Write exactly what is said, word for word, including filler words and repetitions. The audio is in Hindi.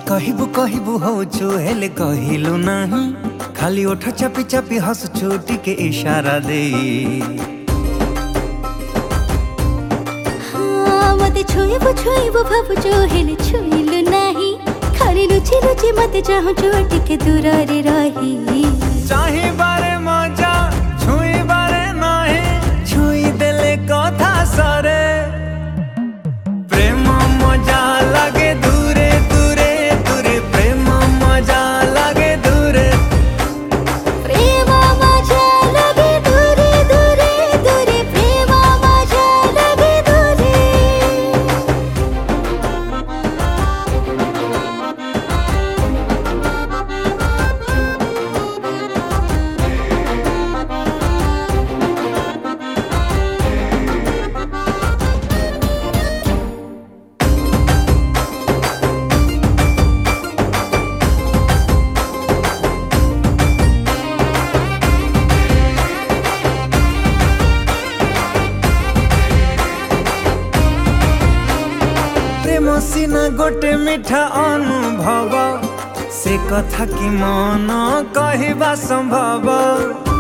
कहबू कहबू होचु हेले कहिलु नहीं, खाली ओठ चापी चापी हसुछु टिके इशारा दे। हाँ मते छुईबु छुईबु भाबुछु हेले छुईलु नहीं, खाली लुचि लुचि मते चाहुछु टिके दूर रे रही। चाहे बारे मजा छुई बारे नहीं, छुई देले कथा सरे। प्रेम मजा लागे दूरे दूरे दूरे, प्रेम मजा लागे दूरे। प्रेम मजा लागे दूरे दूरे दूरे, प्रेम मजा लागे दूरे। प्रेम सीना गोटे मीठा अनुभव, से कथा कि मन कहवा संभव।